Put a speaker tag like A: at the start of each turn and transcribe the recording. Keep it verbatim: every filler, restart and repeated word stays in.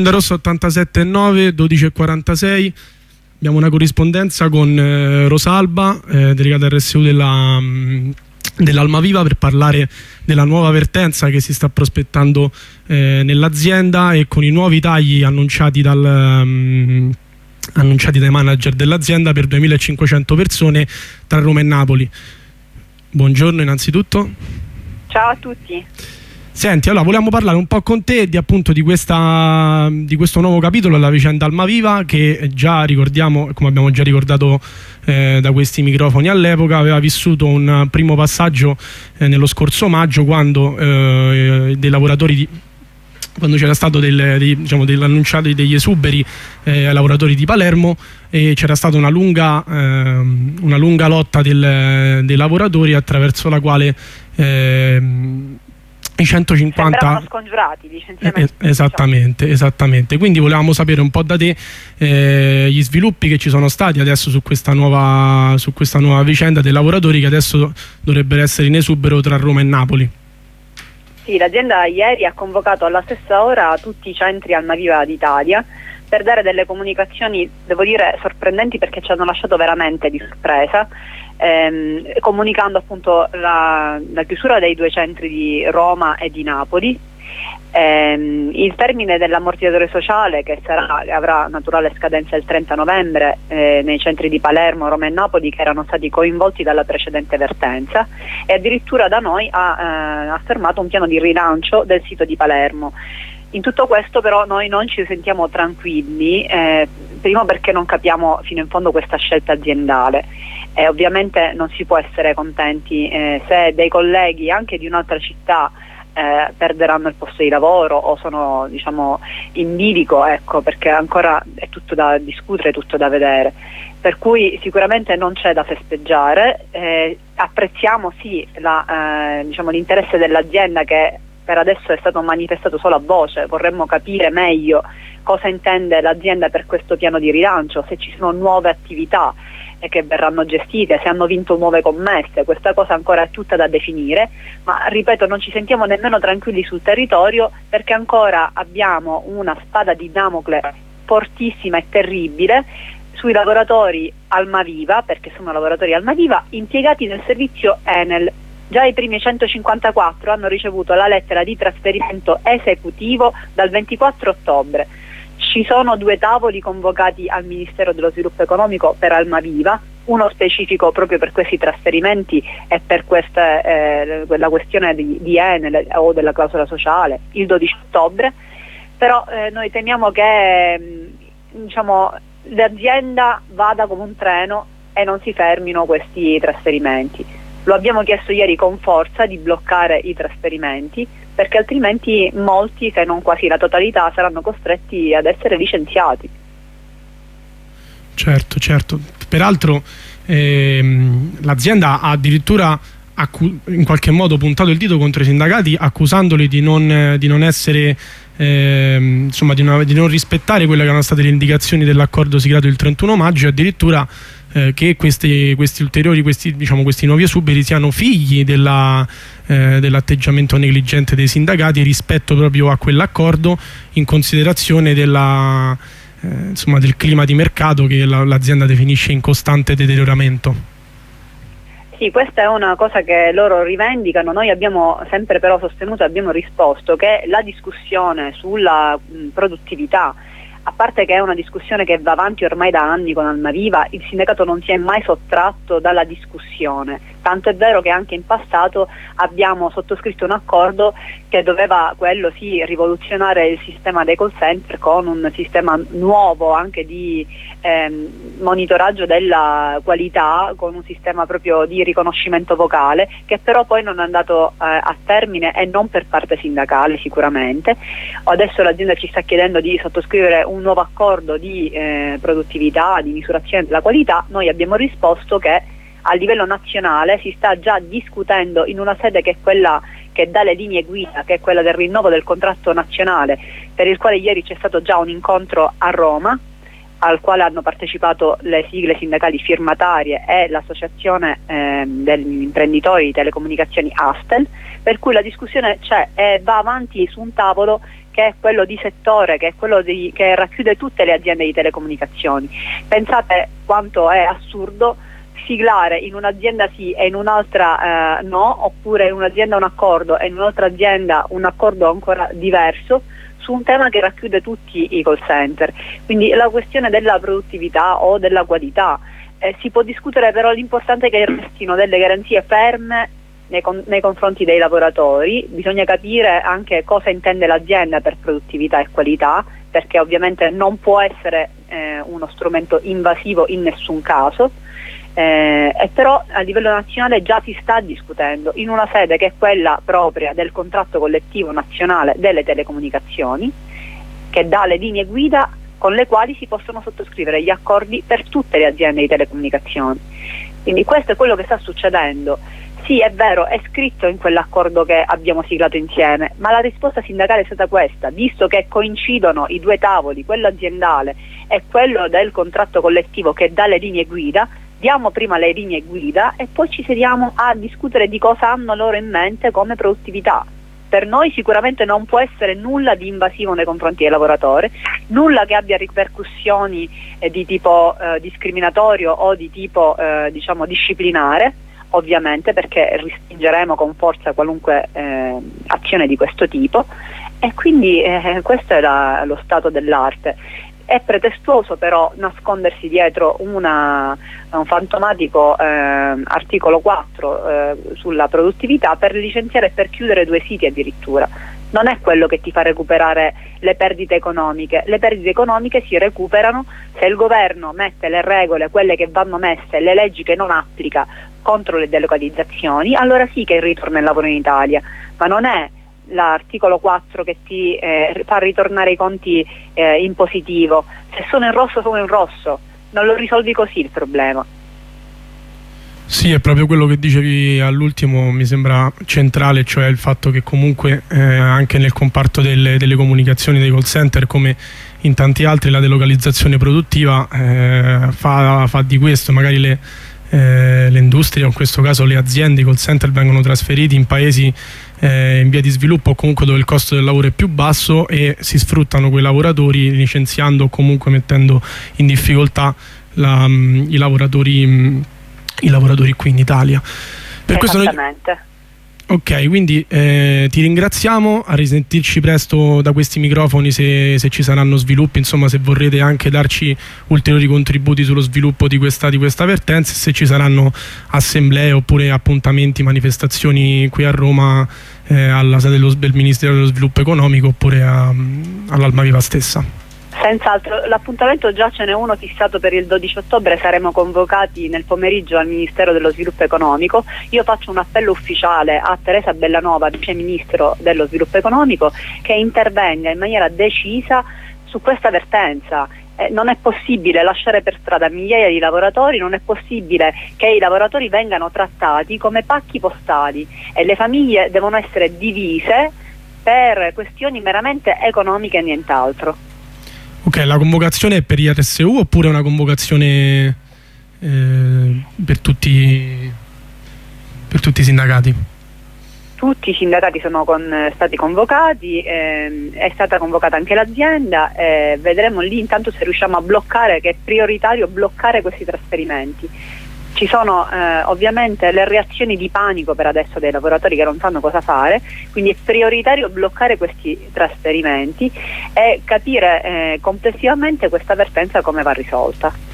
A: Rossa ottantasette nove dodici e quarantasei. Abbiamo una corrispondenza con eh, Rosalba, eh, delegata R S U della, mh, dell'Almaviva, per parlare della nuova vertenza che si sta prospettando eh, nell'azienda e con i nuovi tagli annunciati dal mh, annunciati dai manager dell'azienda per duemilacinquecento persone tra Roma e Napoli. Buongiorno innanzitutto.
B: Ciao a tutti.
A: Senti, allora volevamo parlare un po' con te di, appunto, di, questa, di questo nuovo capitolo della vicenda Almaviva, che già ricordiamo, come abbiamo già ricordato eh, da questi microfoni all'epoca, aveva vissuto un primo passaggio eh, nello scorso maggio, quando eh, dei lavoratori di, quando c'era stato del, dei, diciamo, dell'annunciato degli esuberi eh, ai lavoratori di Palermo, e c'era stata una lunga, eh, una lunga lotta del, dei lavoratori, attraverso la quale eh, i centocinquanta
B: sembravano scongiurati licenziamenti.
A: Eh, esattamente, esattamente. Quindi volevamo sapere un po' da te eh, gli sviluppi che ci sono stati adesso su questa nuova, su questa nuova vicenda dei lavoratori che adesso dovrebbero essere in esubero tra Roma e Napoli.
B: Sì, l'azienda ieri ha convocato alla stessa ora tutti i centri Almaviva d'Italia per dare delle comunicazioni, devo dire, sorprendenti, perché ci hanno lasciato veramente di sorpresa, ehm, comunicando appunto la, la chiusura dei due centri di Roma e di Napoli, ehm, il termine dell'ammortizzatore sociale, che sarà, avrà naturale scadenza il trenta novembre eh, nei centri di Palermo, Roma e Napoli, che erano stati coinvolti dalla precedente vertenza, e addirittura da noi ha eh, affermato un piano di rilancio del sito di Palermo. In tutto questo però noi non ci sentiamo tranquilli, eh, primo perché non capiamo fino in fondo questa scelta aziendale, e ovviamente non si può essere contenti eh, se dei colleghi anche di un'altra città eh, perderanno il posto di lavoro o sono, diciamo, in bilico, ecco, perché ancora è tutto da discutere, tutto da vedere. Per cui sicuramente non c'è da festeggiare, eh, apprezziamo sì la, eh, diciamo, l'interesse dell'azienda, che per adesso è stato manifestato solo a voce. Vorremmo capire meglio cosa intende l'azienda per questo piano di rilancio, se ci sono nuove attività eh, che verranno gestite, se hanno vinto nuove commesse. Questa cosa ancora è tutta da definire, ma ripeto, non ci sentiamo nemmeno tranquilli sul territorio, perché ancora abbiamo una spada di Damocle fortissima e terribile sui lavoratori Almaviva, perché sono lavoratori Almaviva impiegati nel servizio Enel. Già i primi centocinquantaquattro hanno ricevuto la lettera di trasferimento esecutivo dal ventiquattro ottobre. Ci sono due tavoli convocati al Ministero dello Sviluppo Economico per Almaviva, uno specifico proprio per questi trasferimenti e per questa, eh, la questione di, di Enel o della clausola sociale, il dodici ottobre, però eh, noi temiamo che mh, diciamo, l'azienda vada come un treno e non si fermino questi trasferimenti. Lo abbiamo chiesto ieri con forza di bloccare i trasferimenti, perché altrimenti molti, se non quasi la totalità, saranno costretti ad essere licenziati.
A: Certo, certo. Peraltro ehm, l'azienda ha addirittura in qualche modo puntato il dito contro i sindacati, accusandoli di non, di non essere ehm, insomma di, una, di non rispettare quelle che erano state le indicazioni dell'accordo siglato il trentuno maggio, e addirittura Eh, che questi, questi ulteriori, questi, diciamo, questi nuovi esuberi siano figli della, eh, dell'atteggiamento negligente dei sindacati rispetto proprio a quell'accordo, in considerazione della, eh, insomma, del clima di mercato che l'azienda definisce in costante deterioramento.
B: Sì, questa è una cosa che loro rivendicano. Noi abbiamo sempre però sostenuto, abbiamo risposto che la discussione sulla mh, produttività, a parte che è una discussione che va avanti ormai da anni con Almaviva, il sindacato non si è mai sottratto dalla discussione, tanto è vero che anche in passato abbiamo sottoscritto un accordo che doveva, quello sì, rivoluzionare il sistema dei call center con un sistema nuovo anche di ehm, monitoraggio della qualità, con un sistema proprio di riconoscimento vocale, che però poi non è andato eh, a termine, e non per parte sindacale sicuramente. Adesso l'azienda ci sta chiedendo di sottoscrivere un nuovo accordo di eh, produttività, di misurazione della qualità. Noi abbiamo risposto che a livello nazionale si sta già discutendo in una sede che è quella che dà le linee guida, che è quella del rinnovo del contratto nazionale, per il quale ieri c'è stato già un incontro a Roma, al quale hanno partecipato le sigle sindacali firmatarie e l'associazione eh, degli imprenditori di telecomunicazioni Astel, per cui la discussione c'è e va avanti su un tavolo che è quello di settore, che è quello di, che racchiude tutte le aziende di telecomunicazioni. Pensate quanto è assurdo siglare in un'azienda sì e in un'altra eh, no, oppure in un'azienda un accordo e in un'altra azienda un accordo ancora diverso su un tema che racchiude tutti i call center. Quindi la questione della produttività o della qualità eh, si può discutere, però l'importante è che restino delle garanzie ferme nei, con nei confronti dei lavoratori. Bisogna capire anche cosa intende l'azienda per produttività e qualità, perché ovviamente non può essere eh, uno strumento invasivo in nessun caso. Eh, e però a livello nazionale già si sta discutendo in una sede che è quella propria del contratto collettivo nazionale delle telecomunicazioni, che dà le linee guida con le quali si possono sottoscrivere gli accordi per tutte le aziende di telecomunicazioni. Quindi questo è quello che sta succedendo. Sì, è vero, è scritto in quell'accordo che abbiamo siglato insieme, ma la risposta sindacale è stata questa: visto che coincidono i due tavoli, quello aziendale e quello del contratto collettivo che dà le linee guida, diamo prima le linee guida e poi ci sediamo a discutere di cosa hanno loro in mente come produttività. Per noi sicuramente non può essere nulla di invasivo nei confronti del lavoratore, nulla che abbia ripercussioni eh, di tipo eh, discriminatorio o di tipo eh, diciamo disciplinare, ovviamente, perché respingeremo con forza qualunque eh, azione di questo tipo, e quindi eh, questo è la, lo stato dell'arte. È pretestuoso però nascondersi dietro una, un fantomatico eh, articolo quattro eh, sulla produttività per licenziare e per chiudere due siti addirittura. Non è quello che ti fa recuperare le perdite economiche. Le perdite economiche si recuperano se il governo mette le regole, quelle che vanno messe, le leggi che non applica contro le delocalizzazioni, allora sì che ritorna il lavoro in Italia, ma non è l'articolo quattro che ti eh, fa ritornare i conti eh, in positivo. Se sono in rosso sono in rosso, non lo risolvi così il problema.
A: Sì, è proprio quello che dicevi all'ultimo, mi sembra centrale, cioè il fatto che comunque eh, anche nel comparto delle, delle comunicazioni dei call center, come in tanti altri, la delocalizzazione produttiva eh, fa, fa di questo. Magari le Eh, le industrie, o in questo caso le aziende, i call center vengono trasferiti in paesi eh, in via di sviluppo o comunque dove il costo del lavoro è più basso, e si sfruttano quei lavoratori licenziando o comunque mettendo in difficoltà la, mh, i, lavoratori, mh, i lavoratori qui in Italia. Per questo noi... Ok, quindi eh, ti ringraziamo, a risentirci presto da questi microfoni se, se ci saranno sviluppi, insomma se vorrete anche darci ulteriori contributi sullo sviluppo di questa, di questa vertenza, se ci saranno assemblee oppure appuntamenti, manifestazioni qui a Roma eh, alla sede dello, del Ministero dello Sviluppo Economico oppure all'Almaviva stessa.
B: Senz'altro, l'appuntamento già ce n'è uno fissato per il dodici ottobre, saremo convocati nel pomeriggio al Ministero dello Sviluppo Economico. Io faccio un appello ufficiale a Teresa Bellanova, Vice Ministro dello Sviluppo Economico, che intervenga in maniera decisa su questa vertenza. Eh, non è possibile lasciare per strada migliaia di lavoratori, non è possibile che i lavoratori vengano trattati come pacchi postali e le famiglie devono essere divise per questioni meramente economiche e nient'altro.
A: Ok, la convocazione è per I R S U oppure è una convocazione eh, per, tutti, per tutti i sindacati?
B: Tutti i sindacati sono con, stati convocati, ehm, è stata convocata anche l'azienda, eh, vedremo lì intanto se riusciamo a bloccare, che è prioritario bloccare questi trasferimenti. Ci sono eh, ovviamente le reazioni di panico per adesso dei lavoratori che non sanno cosa fare, quindi è prioritario bloccare questi trasferimenti e capire eh, complessivamente questa vertenza come va risolta.